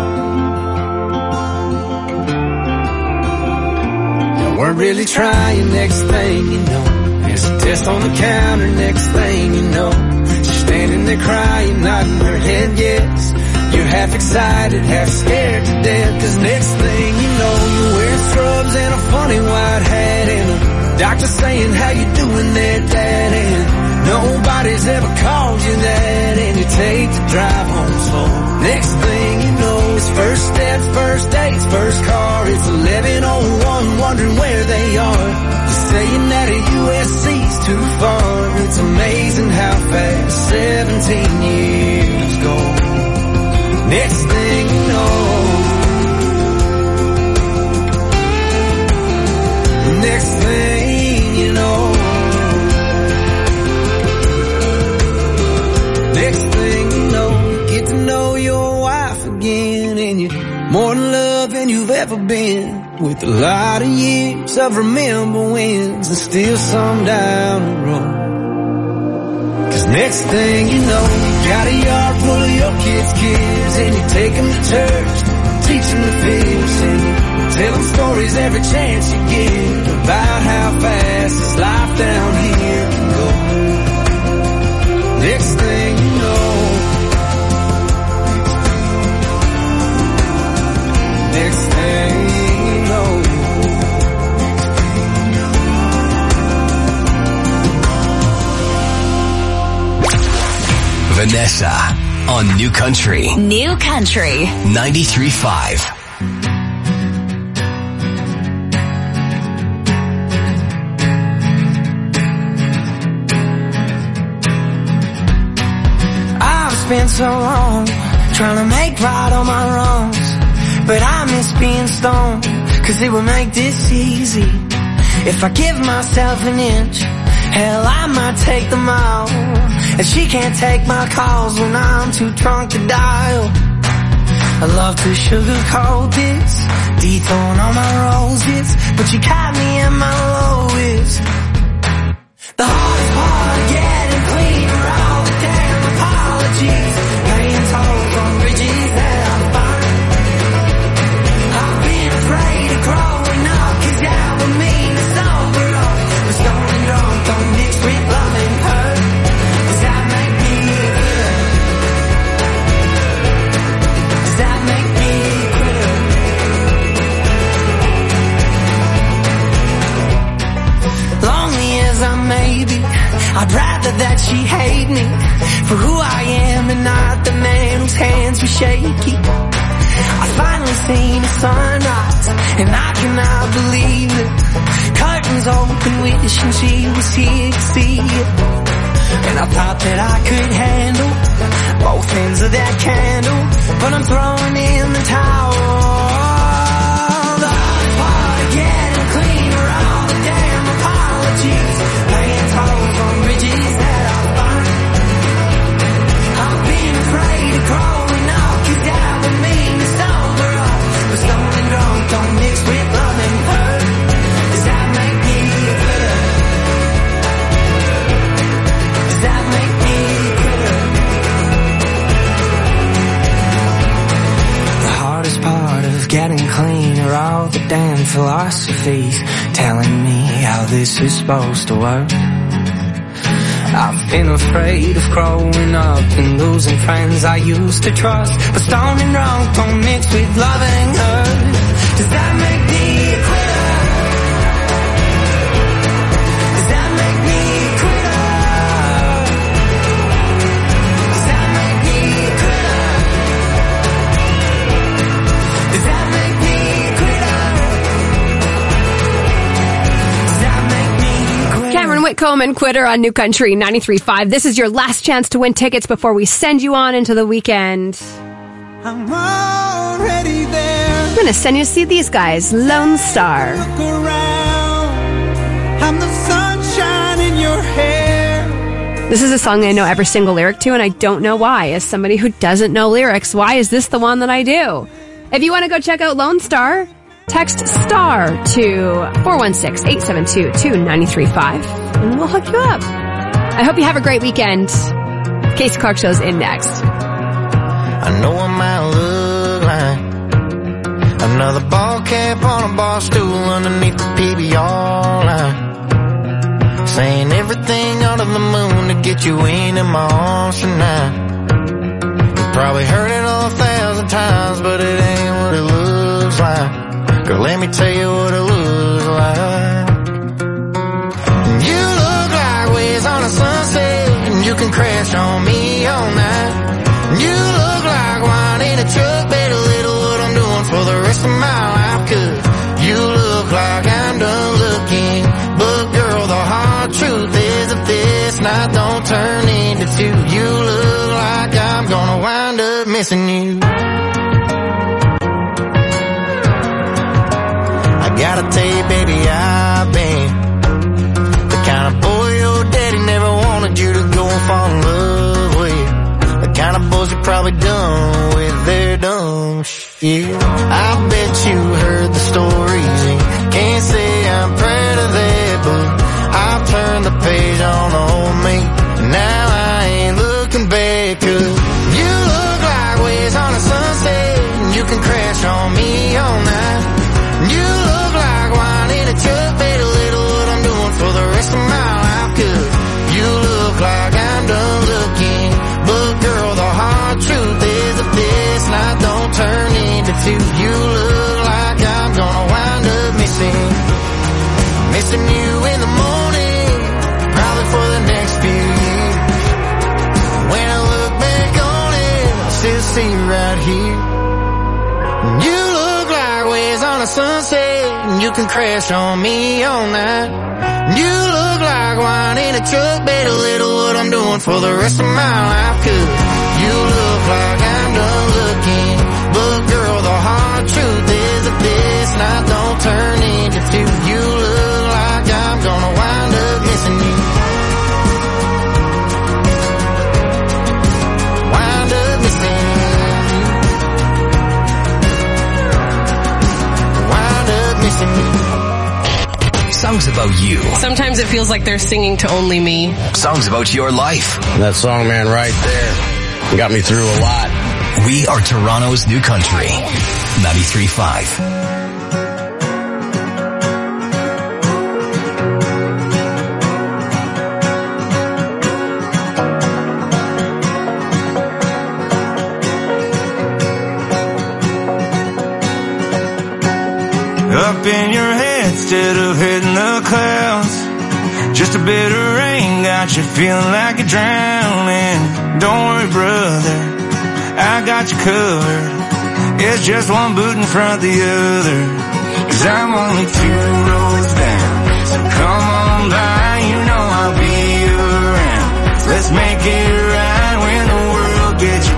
weren't really trying, next thing you know, there's a test on the counter, next thing you know, she's standing there crying, nodding her head yes, you're half excited, half scared to death, cause next thing you know, you're wearing scrubs and a funny white hat, and a doctor saying how you doing there, dad, and nobody's ever called you that, and you take the drive home slow. Next thing you know, it's first steps, first dates, first car, it's eleven oh one, wondering where they are. You're saying that a U S C's too far, it's amazing how fast seventeen years go. Next thing you know, next thing you know, next thing you know, you get to know your wife again, and you're more in love than you've ever been, with a lot of years of remember wins, and still some down the road. Cause next thing you know, you got a yard full of your kids' kids, and you take them to church, teach them to fish, and you tell them stories every chance you get, about how fast this life down here can go. Next thing you know, next thing you know, Vanessa on New Country. New Country. ninety-three point five. I've spent so long trying to make right all my wrongs, but I miss being stoned, cause it would make this easy. If I give myself an inch, hell, I might take the mile, and she can't take my calls when I'm too drunk to dial. I love to sugarcoat this, detone all my roses, but you caught me at my lowest. The hardest part of getting clean are all the damn apologies, paying tolls on bridges that I'm fine. I've been afraid of growing up, cause that would mean to sober up, but stoned and drunk don't mix with love and hurt. Does that make me good? Does that make me quitter? Lonely as I may be, I'd rather that she hate me for who I am and not the man whose hands were shaky. I finally seen the sunrise, and I cannot believe it. Curtains open, wishing she was here to see it. And I thought that I could handle my both ends of that candle, but I'm throwing in the towel. The hardest part of getting clean are all the damn apologies, laying tall on bridges that I'll burn. I've been afraid of growing up, 'cause that would mean to sober up, but stoned and drunk don't mix with love and hurt. Does that make me a quitter? Does that make me a quitter? The hardest part of getting clean are all the damn philosophies telling me how this is supposed to work. I've been afraid of growing up and losing friends I used to trust, but stoned and drunk don't mix with love and hurt. Does that make me a quitter? Does that make me a quitter? Does that make me a quitter? Does that make me a quitter? Does that make me a quitter? Cameron Whitcomb and Quitter on New Country ninety-three point five. This is your last chance to win tickets before we send you on into the weekend. I'm already there. I'm going to send you to see these guys, Lone Star. Look around. I'm the sunshine in your hair. This is a song I know every single lyric to, and I don't know why. As somebody who doesn't know lyrics, why is this the one that I do? If you want to go check out Lone Star, text STAR to four one six, eight seven two, two nine three five, and we'll hook you up. I hope you have a great weekend. Casey Clark Show's in next. I know I might look like another ball cap on a bar stool underneath the P B R line, saying everything under the moon to get you into my arms tonight. You probably heard it all a thousand times, but it ain't what it looks like. Girl, let me tell you what it looks like. You look like waves on a sunset, and you can crash on me all night. You look like wine in a truck, better little what I'm doing for the rest of my life. 'Cause you look like I'm done looking, but girl, the hard truth is if this night don't turn into two, you look like I'm gonna wind up missing you. I gotta tell you, baby, I've been the kind of boy your daddy never wanted you to go and fall in love with. The kind of boys you probably done with their dumb shit. I bet you heard the stories and can't say I'm proud of that, but I've turned the page on old me. Now I ain't looking back, 'cause you look like waves on a sunset, and you can crash on me all night. You look like wine in a truck, better little what I'm doing for the rest of my life. 'Cause you look like I'm done looking, but girl, the hard truth is if this night don't turn into two, you look like I'm gonna wind up missing, missing you in the morning, probably for the next few years. When I look back on it, I still see you right here. You look like waves on a sunset, and you can crash on me all night. You look like wine in a truck, better little what I'm doing for the rest of my life. 'Cause you look like I'm done looking, but girl, the hard truth is if this night don't turn into two, you look like I'm gonna wind up missing you. Wind up missing you. Wind up missing you. Songs about you. Sometimes it feels like they're singing to only me. Songs about your life. That song, man, right there got me through a lot. We are Toronto's New Country ninety-three point five. Up in your head instead of hitting the clouds. Just a bit of rain got you feeling like you're drowning. Don't worry, brother, I got you covered. It's just one boot in front of the other. 'Cause I'm only two roads down, so come on by, you know I'll be around. Let's make it right when the world gets you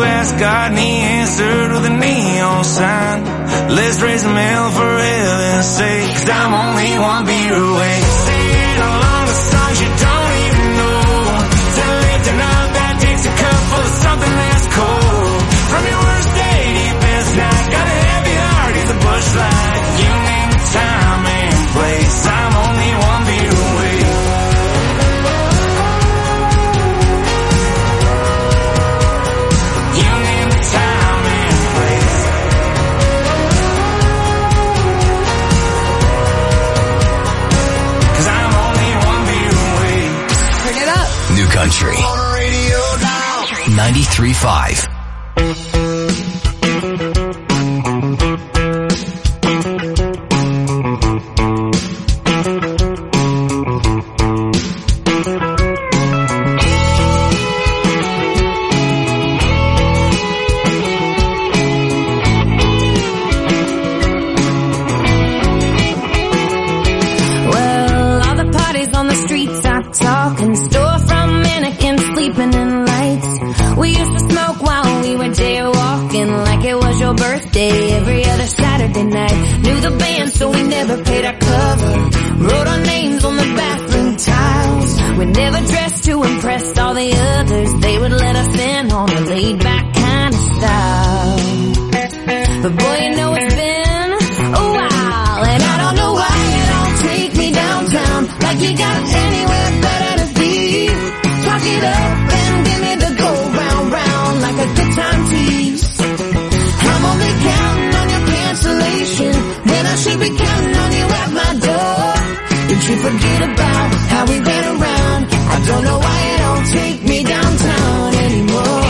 ask God and he answered with a neon sign. Let's raise them hell for heaven's sake, 'cause I'm only one beer away. Singing along the songs you don't even know. To lifting up that Dixie cup full of something that's cold. From your worst day to your best night, got a heavy heart, he's a bush light. You name the time and place, I'm only one beer away. You name the time and place. 'Cause I'm only one beer away. Turn it up. New Country ninety-three point five. Well, all the parties on the streets are talking, storefront mannequins sleeping in lights. We used to smoke while we were jaywalking, like it was your birthday every other Saturday night. Knew the band, so we never paid our cover. Wrote our names on the bathroom tiles. We never dressed to impress all the others. They would let us in on a laid-back kind of style. But boy, you know it's been a while, and I don't know why you don't take me downtown, like you got anywhere better to be. Talk it up and give me the go round round like a good time tease. I'm only counting on your cancellation when I should be counting on you at my door. Did you forget about how we ran around? I don't know why you don't take me downtown anymore.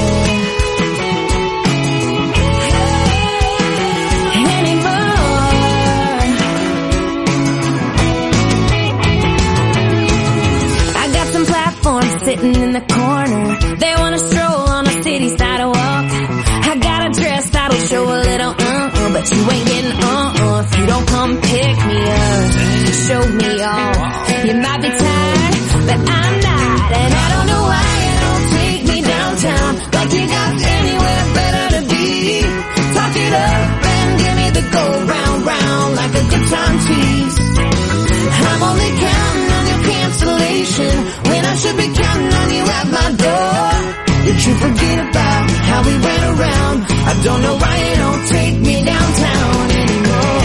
Sitting in the corner, they wanna stroll on a city sidewalk. I got a dress that'll show a little uh-uh, but you ain't getting uh-uh if you don't come pick me up, show me off. You might be tired, but I'm not, and I don't know why you don't take me downtown, like you got anywhere better to be. Talk it up and give me the go round round like a good time tease. I'm only counting on your cancellation when I should be counting on you at my door. Did you forget about how we ran around? I don't know why you don't take me downtown anymore.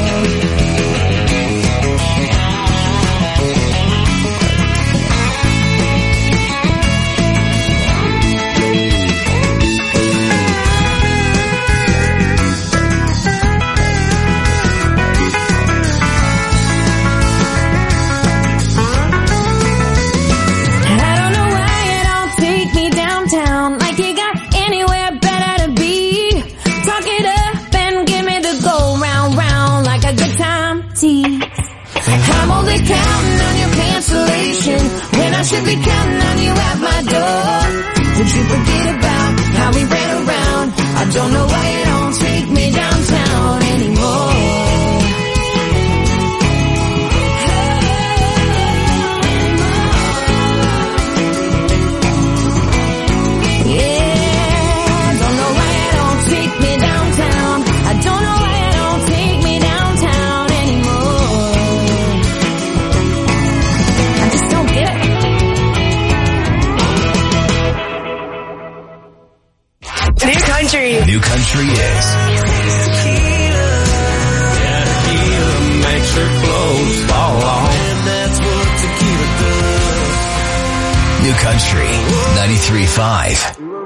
I'm only counting on your cancellation when I should be counting on you at my door. Did you forget about how we ran around? I don't know why you don't take me downtown anymore. New Country is Tequila makes her clothes fall off, and that's what tequila does. New Country ninety-three point five.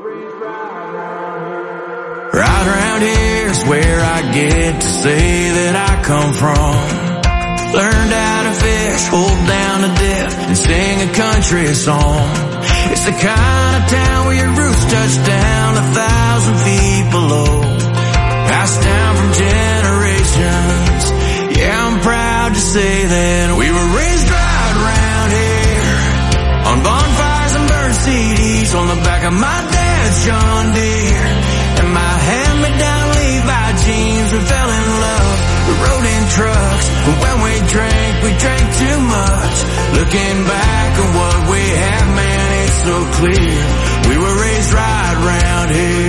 Right around here's where I get to say that I come from. Learned how to fish, hold down a dip, and sing a country song. It's the kind of town where your roots touch down a thousand feet below. Passed down from generations. Yeah, I'm proud to say that we were raised right around here. On bonfires and burnt C Ds on the back of my dad's John Deere. And my hand-me-down Levi jeans, we fell in love. We rode in trucks, but when we drank, we drank too much. Looking back at what we have, man, it's so clear. We were raised right around here.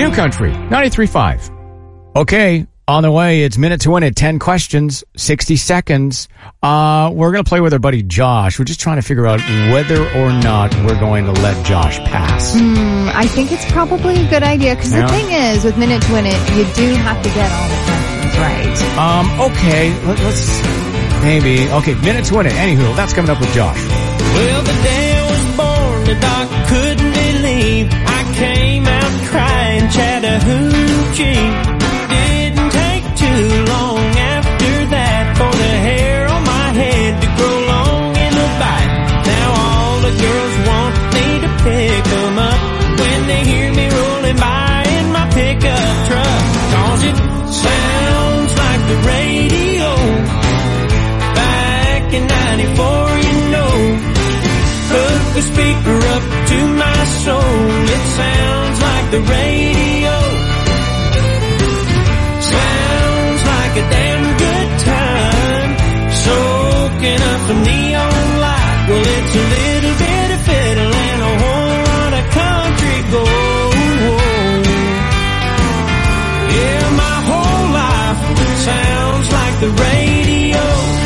New Country, ninety-three point five. Okay, on the way, it's Minute to Win It. ten questions, sixty seconds. Uh, we're going to play with our buddy Josh. We're just trying to figure out whether or not we're going to let Josh pass. Mm, I think it's probably a good idea, because Yeah. the thing is, with Minute to Win It, you do have to get all the questions right. Um, okay, let, let's, maybe, okay, Minute to Win It. Anywho, that's coming up with Josh. Well, the day I was born, the doc couldn't believe I came out crying Chattahoochee. Didn't take too long after that for the hair on my head to grow long in a bite. Now all the girls want me to pick 'em up when they hear me rolling by in my pickup truck. 'Cause it sounds like the radio back in ninety-four, you know. Hook the speaker up to my soul. It sounds like the radio. Sounds like a damn good time. Soaking up some neon light. Well, it's a little bit of fiddle and a whole lot of country gold. Yeah, my whole life sounds like the radio.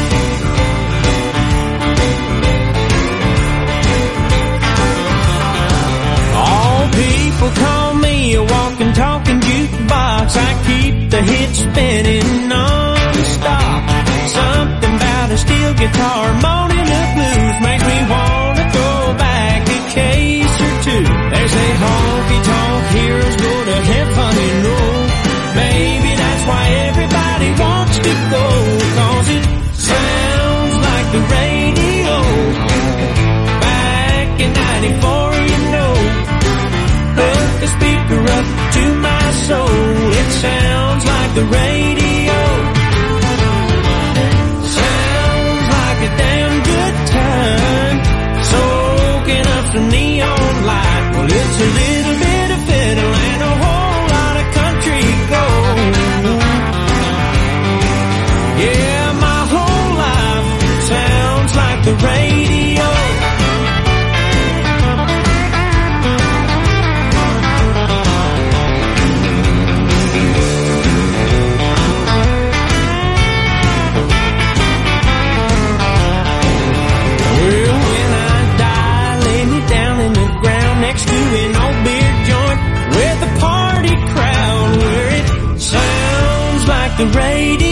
People call me a walking, talking jukebox. I keep the hits spinning non-stop. Something about a steel guitar moaning the blues makes me want to go back a case or two. They say honky-tonk heroes go to heaven, you know. Maybe that's why everybody wants to go. 'Cause it sounds like the radio back in ninety-four, you know. Hook the speaker up to my soul. It sounds like the radio. Sounds like a damn good time. Soaking up some neon light. Well, it's a little bit of fiddle and a whole lot of country gold. Yeah, my whole life sounds like the radio. Next to an old beer joint with a party crowd where it sounds like the radio.